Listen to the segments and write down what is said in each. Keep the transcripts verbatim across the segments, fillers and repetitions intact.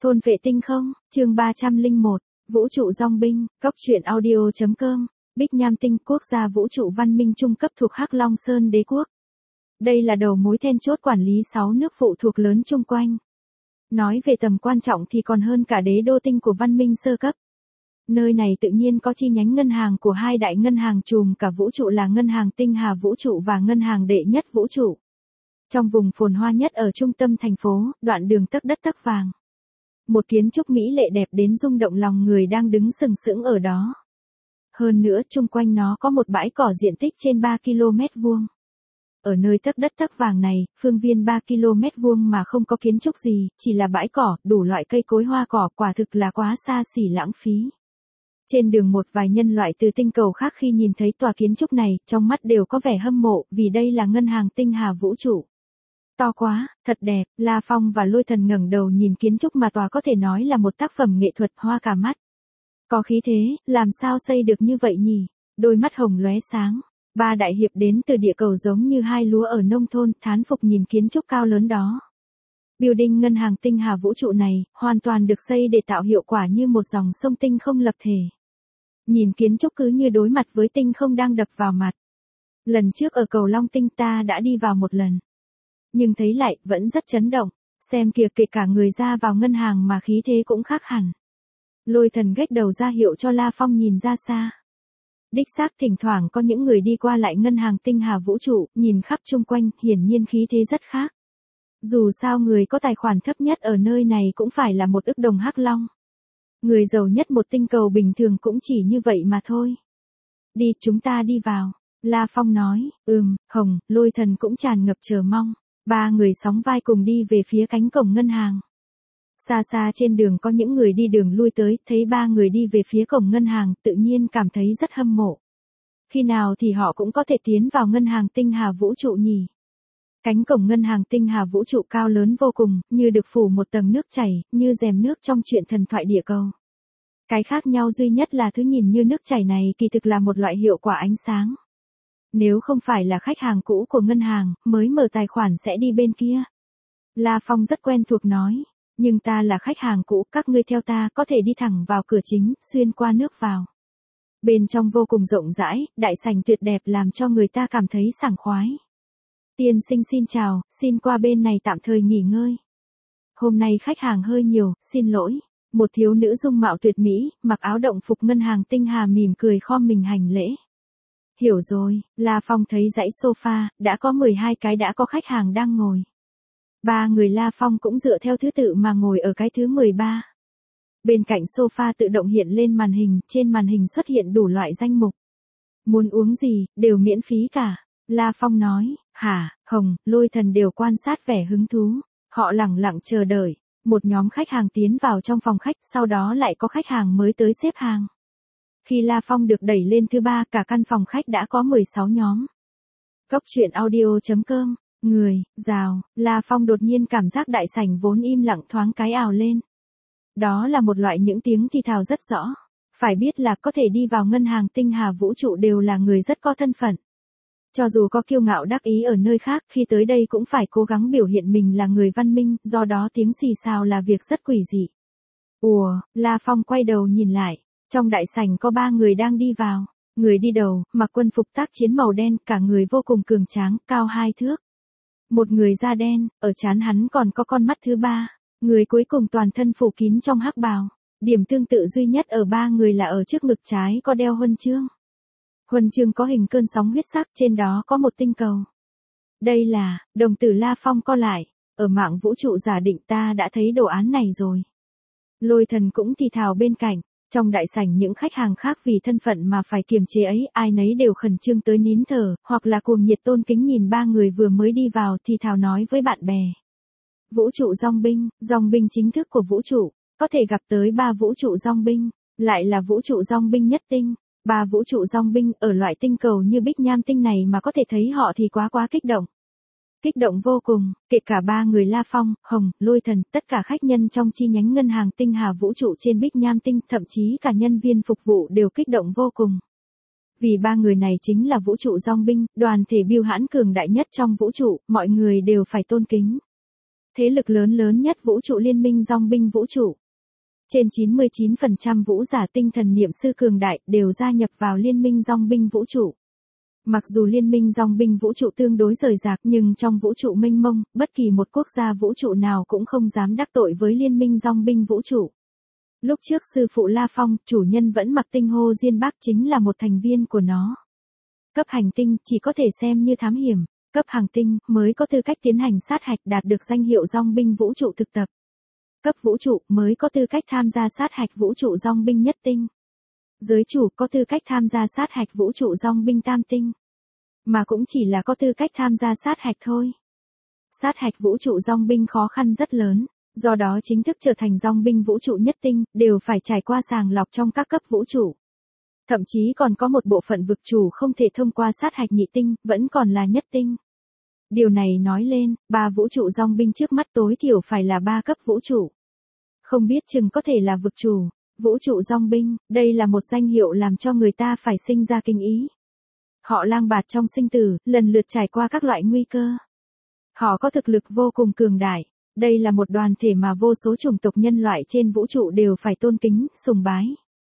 Thôn vệ tinh không, chương ba trăm lẻ một, Vũ trụ dong binh, góc truyện audio.com, Bích Nham tinh quốc gia vũ trụ văn minh trung cấp thuộc Hắc Long Sơn đế quốc. Đây là đầu mối then chốt quản lý sáu nước phụ thuộc lớn chung quanh. Nói về tầm quan trọng thì còn hơn cả đế đô tinh của văn minh sơ cấp. Nơi này tự nhiên có chi nhánh ngân hàng của hai đại ngân hàng trùm cả vũ trụ là Ngân hàng Tinh Hà Vũ trụ và Ngân hàng Đệ nhất Vũ trụ. Trong vùng phồn hoa nhất ở trung tâm thành phố, đoạn đường tấc đất tấc vàng. Một kiến trúc mỹ lệ đẹp đến rung động lòng người đang đứng sừng sững ở đó. Hơn nữa, chung quanh nó có một bãi cỏ diện tích trên ba ki lô mét vuông. Ở nơi tấc đất tấc vàng này, phương viên ba ki lô mét vuông mà không có kiến trúc gì, chỉ là bãi cỏ, đủ loại cây cối hoa cỏ, quả thực là quá xa xỉ lãng phí. Trên đường một vài nhân loại từ tinh cầu khác khi nhìn thấy tòa kiến trúc này, trong mắt đều có vẻ hâm mộ, vì đây là Ngân hàng Tinh Hà Vũ trụ. To quá, thật đẹp, La Phong và Lôi Thần ngẩng đầu nhìn kiến trúc mà tòa có thể nói là một tác phẩm nghệ thuật hoa cả mắt. Có khí thế, làm sao xây được như vậy nhỉ? Đôi mắt hồng lóe sáng. Ba đại hiệp đến từ địa cầu giống như hai lúa ở nông thôn, thán phục nhìn kiến trúc cao lớn đó. Building Ngân hàng Tinh Hà Vũ trụ này, hoàn toàn được xây để tạo hiệu quả như một dòng sông tinh không lập thể. Nhìn kiến trúc cứ như đối mặt với tinh không đang đập vào mặt. Lần trước ở cầu Long Tinh ta đã đi vào một lần. Nhưng thấy lại, vẫn rất chấn động. Xem kìa, kể cả người ra vào ngân hàng mà khí thế cũng khác hẳn. Lôi Thần gách đầu ra hiệu cho La Phong nhìn ra xa. Đích xác thỉnh thoảng có những người đi qua lại Ngân hàng Tinh Hà Vũ trụ, nhìn khắp chung quanh, hiển nhiên khí thế rất khác. Dù sao người có tài khoản thấp nhất ở nơi này cũng phải là một ức đồng hắc long. Người giàu nhất một tinh cầu bình thường cũng chỉ như vậy mà thôi. Đi, chúng ta đi vào. La Phong nói, ừm, Hồng, Lôi Thần cũng tràn ngập chờ mong. Ba người sóng vai cùng đi về phía cánh cổng ngân hàng. Xa xa trên đường có những người đi đường lui tới, thấy ba người đi về phía cổng ngân hàng, tự nhiên cảm thấy rất hâm mộ. Khi nào thì họ cũng có thể tiến vào Ngân hàng Tinh Hà Vũ trụ nhỉ? Cánh cổng Ngân hàng Tinh Hà Vũ trụ cao lớn vô cùng, như được phủ một tầng nước chảy, như rèm nước trong truyện thần thoại địa cầu. Cái khác nhau duy nhất là thứ nhìn như nước chảy này kỳ thực là một loại hiệu quả ánh sáng. Nếu không phải là khách hàng cũ của ngân hàng, mới mở tài khoản sẽ đi bên kia. La Phong rất quen thuộc nói, nhưng ta là khách hàng cũ, các ngươi theo ta có thể đi thẳng vào cửa chính, xuyên qua nước vào. Bên trong vô cùng rộng rãi, đại sảnh tuyệt đẹp làm cho người ta cảm thấy sảng khoái. Tiên sinh xin chào, xin qua bên này tạm thời nghỉ ngơi. Hôm nay khách hàng hơi nhiều, xin lỗi. Một thiếu nữ dung mạo tuyệt mỹ, mặc áo động phục Ngân hàng Tinh Hà mỉm cười khom mình hành lễ. Hiểu rồi, La Phong thấy dãy sofa, đã có mười hai cái đã có khách hàng đang ngồi. Ba người La Phong cũng dựa theo thứ tự mà ngồi ở cái thứ mười ba. Bên cạnh sofa tự động hiện lên màn hình, trên màn hình xuất hiện đủ loại danh mục. Muốn uống gì, đều miễn phí cả. La Phong nói, hả, Hồng, Lôi Thần đều quan sát vẻ hứng thú. Họ lẳng lặng chờ đợi. Một nhóm khách hàng tiến vào trong phòng khách, sau đó lại có khách hàng mới tới xếp hàng. Khi La Phong được đẩy lên thứ ba, cả căn phòng khách đã có mười sáu nhóm. Góc truyện audio.com, người, rào, La Phong đột nhiên cảm giác đại sảnh vốn im lặng thoáng cái ào lên. Đó là một loại những tiếng thì thào rất rõ. Phải biết là có thể đi vào Ngân hàng Tinh Hà Vũ trụ đều là người rất có thân phận. Cho dù có kiêu ngạo đắc ý ở nơi khác, khi tới đây cũng phải cố gắng biểu hiện mình là người văn minh, do đó tiếng xì xào là việc rất quỷ dị. Ùa, La Phong quay đầu nhìn lại. Trong đại sảnh có ba người đang đi vào. Người đi đầu, mặc quân phục tác chiến màu đen, cả người vô cùng cường tráng, cao hai thước. Một người da đen, ở trán hắn còn có con mắt thứ ba. Người cuối cùng toàn thân phủ kín trong hắc bào. Điểm tương tự duy nhất ở ba người là ở trước ngực trái có đeo huân chương. Huân chương có hình cơn sóng huyết sắc, trên đó có một tinh cầu. Đây là, đồng tử La Phong co lại. Ở mạng vũ trụ giả định ta đã thấy đồ án này rồi. Lôi Thần cũng thì thào bên cạnh. Trong đại sảnh những khách hàng khác vì thân phận mà phải kiềm chế ấy, ai nấy đều khẩn trương tới nín thở, hoặc là cuồng nhiệt tôn kính nhìn ba người vừa mới đi vào thì thào nói với bạn bè. Vũ trụ dong binh, dong binh chính thức của vũ trụ, có thể gặp tới ba vũ trụ dong binh, lại là vũ trụ dong binh nhất tinh. Ba vũ trụ dong binh ở loại tinh cầu như Bích Nham tinh này mà có thể thấy họ thì quá quá kích động. Kích động vô cùng, kể cả ba người La Phong, Hồng, Lôi Thần, tất cả khách nhân trong chi nhánh Ngân hàng Tinh Hà Vũ trụ trên Bích Nham tinh, thậm chí cả nhân viên phục vụ đều kích động vô cùng. Vì ba người này chính là vũ trụ dong binh, đoàn thể biêu hãn cường đại nhất trong vũ trụ, mọi người đều phải tôn kính. Thế lực lớn lớn nhất vũ trụ liên minh dòng binh vũ trụ. Trên chín mươi chín phần trăm vũ giả tinh thần niệm sư cường đại đều gia nhập vào liên minh dòng binh vũ trụ. Mặc dù liên minh dòng binh vũ trụ tương đối rời rạc nhưng trong vũ trụ mênh mông, bất kỳ một quốc gia vũ trụ nào cũng không dám đắc tội với liên minh dòng binh vũ trụ. Lúc trước sư phụ La Phong, chủ nhân vẫn mặc tinh hô Diên Bác chính là một thành viên của nó. Cấp hành tinh chỉ có thể xem như thám hiểm, cấp hàng tinh mới có tư cách tiến hành sát hạch đạt được danh hiệu dòng binh vũ trụ thực tập. Cấp vũ trụ mới có tư cách tham gia sát hạch vũ trụ dòng binh nhất tinh. Giới chủ có tư cách tham gia sát hạch vũ trụ dòng binh tam tinh. Mà cũng chỉ là có tư cách tham gia sát hạch thôi. Sát hạch vũ trụ dòng binh khó khăn rất lớn, do đó chính thức trở thành dòng binh vũ trụ nhất tinh, đều phải trải qua sàng lọc trong các cấp vũ trụ. Thậm chí còn có một bộ phận vực chủ không thể thông qua sát hạch nhị tinh, vẫn còn là nhất tinh. Điều này nói lên, ba vũ trụ dòng binh trước mắt tối thiểu phải là ba cấp vũ trụ. Không biết chừng có thể là vực chủ, vũ trụ dòng binh, đây là một danh hiệu làm cho người ta phải sinh ra kinh ý. Họ lang bạt trong sinh tử, lần lượt trải qua các loại nguy cơ. Họ có thực lực vô cùng cường đại. Đây là một đoàn thể mà vô số chủng tộc nhân loại trên vũ trụ đều phải tôn kính, sùng bái.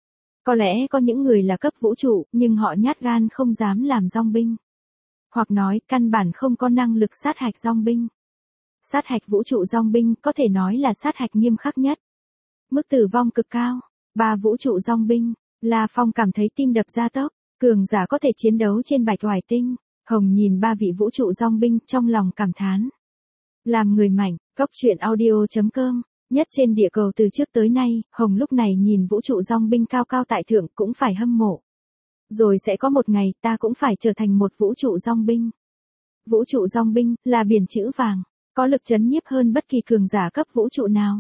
Có lẽ có những người là cấp vũ trụ, nhưng họ nhát gan không dám làm dòng binh. Hoặc nói, căn bản không có năng lực sát hạch dòng binh. Sát hạch vũ trụ dòng binh có thể nói là sát hạch nghiêm khắc nhất. Mức tử vong cực cao. Ba vũ trụ dòng binh, La Phong cảm thấy tim đập ra tốc. Cường giả có thể chiến đấu trên bạch oải tinh. Hồng nhìn ba vị vũ trụ dòng binh trong lòng cảm thán. Làm người mạnh, góc truyện audio chấm com, nhất trên địa cầu từ trước tới nay, Hồng lúc này nhìn vũ trụ dòng binh cao cao tại thượng cũng phải hâm mộ. Rồi sẽ có một ngày ta cũng phải trở thành một vũ trụ dòng binh. Vũ trụ dòng binh là biển chữ vàng, có lực chấn nhiếp hơn bất kỳ cường giả cấp vũ trụ nào.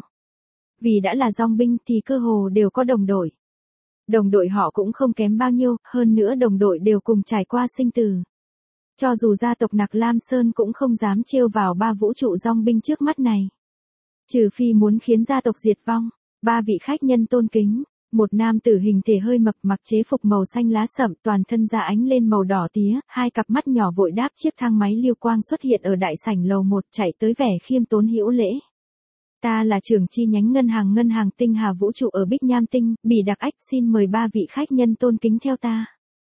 Vì đã là dòng binh thì cơ hồ đều có đồng đội. Đồng đội họ cũng không kém bao nhiêu, hơn nữa đồng đội đều cùng trải qua sinh tử. Cho dù gia tộc Nặc Lam Sơn cũng không dám trêu vào ba vũ trụ dòng binh trước mắt này. Trừ phi muốn khiến gia tộc diệt vong, ba vị khách nhân tôn kính, một nam tử hình thể hơi mập mặc chế phục màu xanh lá sậm toàn thân da ánh lên màu đỏ tía, hai cặp mắt nhỏ vội đáp chiếc thang máy liêu quang xuất hiện ở đại sảnh lầu một chạy tới vẻ khiêm tốn hữu lễ. Ta là trưởng chi nhánh ngân hàng ngân hàng tinh hà vũ trụ ở Bích Nham Tinh, Bỉ Đặc Ách xin mời ba vị khách nhân tôn kính theo ta.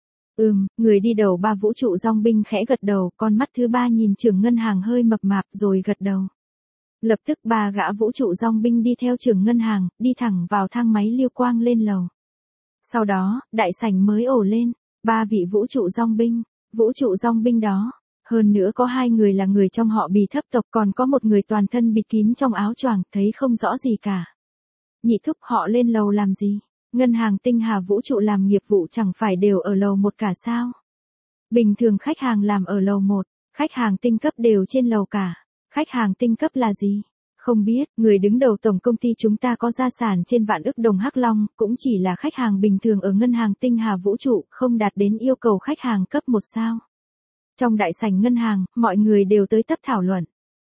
Ừm, người đi đầu ba vũ trụ dòng binh khẽ gật đầu, con mắt thứ ba nhìn trưởng ngân hàng hơi mập mạp rồi gật đầu. Lập tức ba gã vũ trụ dòng binh đi theo trưởng ngân hàng, đi thẳng vào thang máy liêu quang lên lầu. Sau đó, đại sảnh mới ổ lên, ba vị vũ trụ dòng binh, vũ trụ dòng binh đó. Hơn nữa có hai người là người trong họ Bì thấp tộc, còn có một người toàn thân bịt kín trong áo choàng, thấy không rõ gì cả. Nhị thúc họ lên lầu làm gì? Ngân hàng tinh hà vũ trụ làm nghiệp vụ chẳng phải đều ở lầu một cả sao? Bình thường khách hàng làm ở lầu một, khách hàng tinh cấp đều trên lầu cả. Khách hàng tinh cấp là gì? Không biết, người đứng đầu tổng công ty chúng ta có gia sản trên vạn ức đồng Hắc Long, cũng chỉ là khách hàng bình thường ở ngân hàng tinh hà vũ trụ, không đạt đến yêu cầu khách hàng cấp một sao. Trong đại sảnh ngân hàng, mọi người đều tới tấp thảo luận.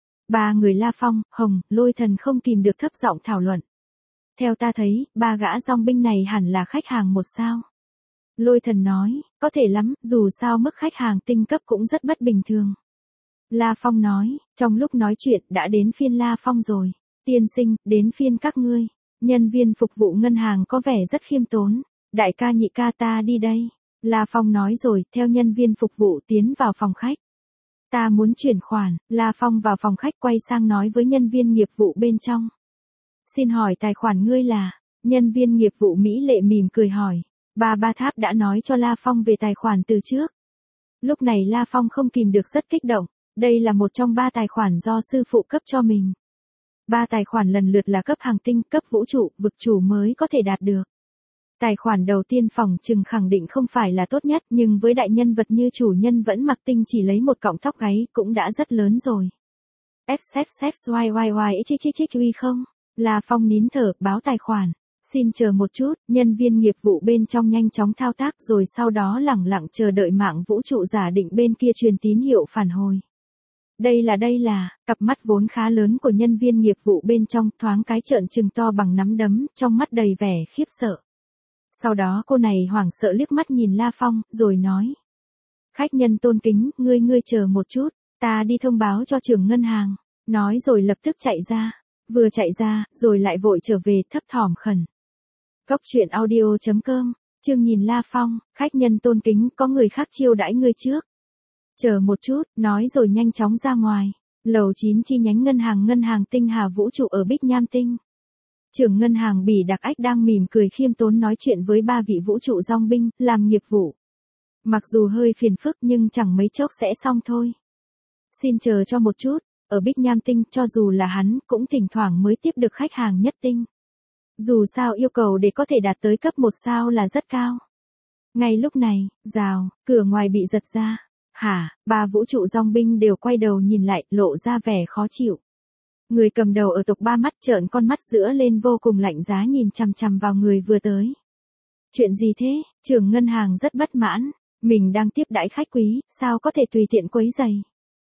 Ba người La Phong, Hồng, Lôi Thần không kìm được thấp giọng thảo luận. Theo ta thấy, ba gã dòng binh này hẳn là khách hàng một sao. Lôi Thần nói, có thể lắm, dù sao mức khách hàng tinh cấp cũng rất bất bình thường. La Phong nói, trong lúc nói chuyện đã đến phiên La Phong rồi. Tiên sinh, đến phiên các ngươi. Nhân viên phục vụ ngân hàng có vẻ rất khiêm tốn. Đại ca nhị ca ta đi đây. La Phong nói rồi, theo nhân viên phục vụ tiến vào phòng khách. Ta muốn chuyển khoản, La Phong vào phòng khách quay sang nói với nhân viên nghiệp vụ bên trong. Xin hỏi tài khoản ngươi là, nhân viên nghiệp vụ Mỹ lệ mỉm cười hỏi. Bà Ba Tháp đã nói cho La Phong về tài khoản từ trước. Lúc này La Phong không kìm được rất kích động, đây là một trong ba tài khoản do sư phụ cấp cho mình. Ba tài khoản lần lượt là cấp hàng tinh, cấp vũ trụ, vực chủ mới có thể đạt được. Tài khoản đầu tiên phòng trừng khẳng định không phải là tốt nhất, nhưng với đại nhân vật như chủ nhân vẫn mặc tinh chỉ lấy một cọng tóc gáy cũng đã rất lớn rồi. F Z Z Y Y Y X X X Y không? La Phong nín thở, báo tài khoản. Xin chờ một chút, nhân viên nghiệp vụ bên trong nhanh chóng thao tác rồi sau đó lẳng lặng chờ đợi mạng vũ trụ giả định bên kia truyền tín hiệu phản hồi. Đây là đây là, cặp mắt vốn khá lớn của nhân viên nghiệp vụ bên trong thoáng cái trợn trừng to bằng nắm đấm, trong mắt đầy vẻ khiếp sợ. Sau đó cô này hoảng sợ liếc mắt nhìn La Phong, rồi nói. Khách nhân tôn kính, ngươi ngươi chờ một chút, ta đi thông báo cho trưởng ngân hàng. nói rồi lập tức chạy ra. Vừa chạy ra, rồi lại vội trở về, thấp thỏm khẩn. Cốc truyện audio chấm com, chương nhìn La Phong, khách nhân tôn kính, có người khác chiêu đãi ngươi trước. Chờ một chút, nói rồi nhanh chóng ra ngoài. Lầu chín chi nhánh ngân hàng ngân hàng Tinh Hà Vũ trụ ở Bích Nham Tinh. Trưởng ngân hàng Bỉ Đặc Ách đang mỉm cười khiêm tốn nói chuyện với ba vị vũ trụ dong binh, làm nghiệp vụ. Mặc dù hơi phiền phức nhưng chẳng mấy chốc sẽ xong thôi. Xin chờ cho một chút, ở Bích Nham Tinh cho dù là hắn cũng thỉnh thoảng mới tiếp được khách hàng nhất tinh. Dù sao yêu cầu để có thể đạt tới cấp một sao là rất cao. Ngay lúc này, rào, cửa ngoài bị giật ra. Hả, ba vũ trụ dong binh đều quay đầu nhìn lại, lộ ra vẻ khó chịu. Người cầm đầu ở tộc ba mắt trợn con mắt giữa lên vô cùng lạnh giá nhìn chằm chằm vào người vừa tới. Chuyện gì thế? Trưởng ngân hàng rất bất mãn. Mình đang tiếp đãi khách quý, sao có thể tùy tiện quấy rầy?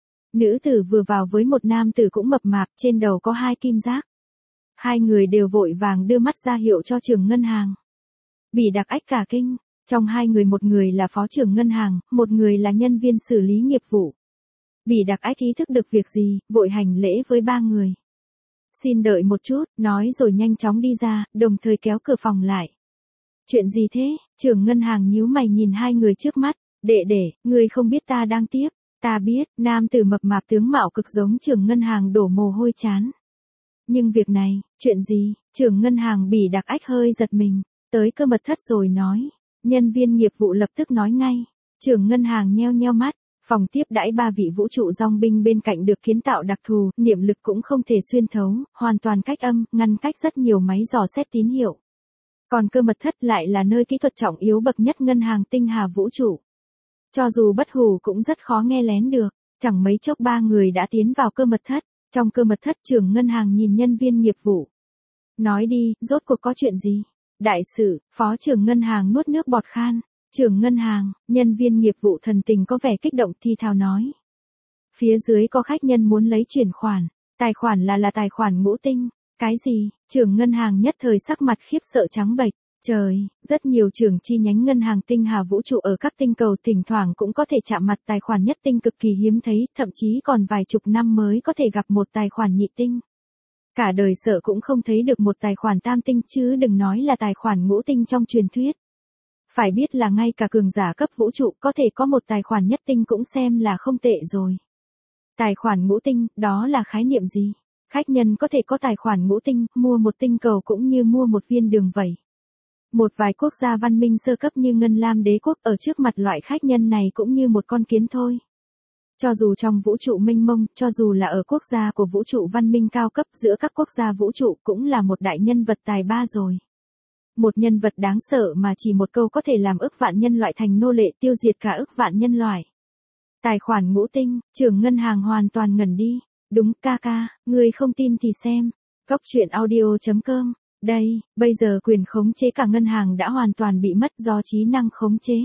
Nữ tử vừa vào với một nam tử cũng mập mạp, trên đầu có hai kim giác. Hai người đều vội vàng đưa mắt ra hiệu cho trưởng ngân hàng. Bỉ Đặc Ách cả kinh. Trong hai người một người là phó trưởng ngân hàng, một người là nhân viên xử lý nghiệp vụ. Bỉ Đặc Ách ý thức được việc gì, vội hành lễ với ba người. Xin đợi một chút, nói rồi nhanh chóng đi ra, đồng thời kéo cửa phòng lại. Chuyện gì thế? Trưởng ngân hàng nhíu mày nhìn hai người trước mắt. Đệ đệ, người không biết ta đang tiếp. Ta biết, nam tử mập mạp tướng mạo cực giống trưởng ngân hàng đổ mồ hôi chán. Nhưng việc này, chuyện gì? Trưởng ngân hàng Bỉ Đặc Ách hơi giật mình, tới cơ mật thất rồi nói. Nhân viên nghiệp vụ lập tức nói ngay. Trưởng ngân hàng nheo nheo mắt, phòng tiếp đãi ba vị vũ trụ dong binh bên cạnh được kiến tạo đặc thù, niệm lực cũng không thể xuyên thấu, hoàn toàn cách âm, ngăn cách rất nhiều máy dò xét tín hiệu. Còn cơ mật thất lại là nơi kỹ thuật trọng yếu bậc nhất ngân hàng Tinh Hà Vũ trụ. Cho dù bất hủ cũng rất khó nghe lén được, chẳng mấy chốc ba người đã tiến vào cơ mật thất. Trong cơ mật thất trưởng ngân hàng nhìn nhân viên nghiệp vụ. Nói đi, rốt cuộc có chuyện gì? Đại sự, phó trưởng ngân hàng nuốt nước bọt khan. Trưởng ngân hàng, nhân viên nghiệp vụ thần tình có vẻ kích động thi thào nói. Phía dưới có khách nhân muốn lấy chuyển khoản. Tài khoản là là tài khoản ngũ tinh. Cái gì? Trưởng ngân hàng nhất thời sắc mặt khiếp sợ trắng bệch. Trời, rất nhiều trưởng chi nhánh ngân hàng Tinh Hà Vũ trụ ở các tinh cầu thỉnh thoảng cũng có thể chạm mặt tài khoản nhất tinh cực kỳ hiếm thấy, thậm chí còn vài chục năm mới có thể gặp một tài khoản nhị tinh. Cả đời sợ cũng không thấy được một tài khoản tam tinh chứ đừng nói là tài khoản ngũ tinh trong truyền thuyết. Phải biết là ngay cả cường giả cấp vũ trụ có thể có một tài khoản nhất tinh cũng xem là không tệ rồi. Tài khoản ngũ tinh, đó là khái niệm gì? Khách nhân có thể có tài khoản ngũ tinh, mua một tinh cầu cũng như mua một viên đường vậy. Một vài quốc gia văn minh sơ cấp như Ngân Lam Đế quốc ở trước mặt loại khách nhân này cũng như một con kiến thôi. Cho dù trong vũ trụ mênh mông, cho dù là ở quốc gia của vũ trụ văn minh cao cấp giữa các quốc gia vũ trụ cũng là một đại nhân vật tài ba rồi. Một nhân vật đáng sợ mà chỉ một câu có thể làm ức vạn nhân loại thành nô lệ tiêu diệt cả ức vạn nhân loại. Tài khoản ngũ tinh, trưởng ngân hàng hoàn toàn ngẩn đi. Đúng ca ca, người không tin thì xem. Cốc truyện audio chấm com. Đây, bây giờ quyền khống chế cả ngân hàng đã hoàn toàn bị mất do trí năng khống chế.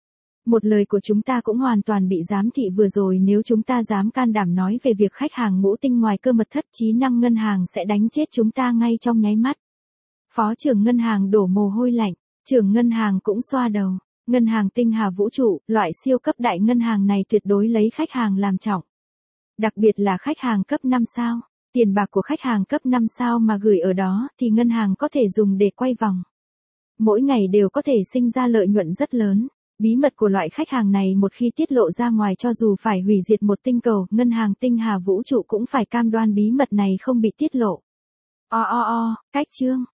Một lời của chúng ta cũng hoàn toàn bị giám thị vừa rồi, nếu chúng ta dám can đảm nói về việc khách hàng ngũ tinh ngoài cơ mật thất, trí năng ngân hàng sẽ đánh chết chúng ta ngay trong nháy mắt. Phó trưởng ngân hàng đổ mồ hôi lạnh, trưởng ngân hàng cũng xoa đầu. Ngân hàng Tinh Hà Vũ trụ, loại siêu cấp đại ngân hàng này tuyệt đối lấy khách hàng làm trọng. Đặc biệt là khách hàng cấp năm sao. Tiền bạc của khách hàng cấp năm sao mà gửi ở đó thì ngân hàng có thể dùng để quay vòng. Mỗi ngày đều có thể sinh ra lợi nhuận rất lớn. Bí mật của loại khách hàng này một khi tiết lộ ra ngoài, cho dù phải hủy diệt một tinh cầu, ngân hàng Tinh Hà Vũ trụ cũng phải cam đoan bí mật này không bị tiết lộ. O o o, cách chương.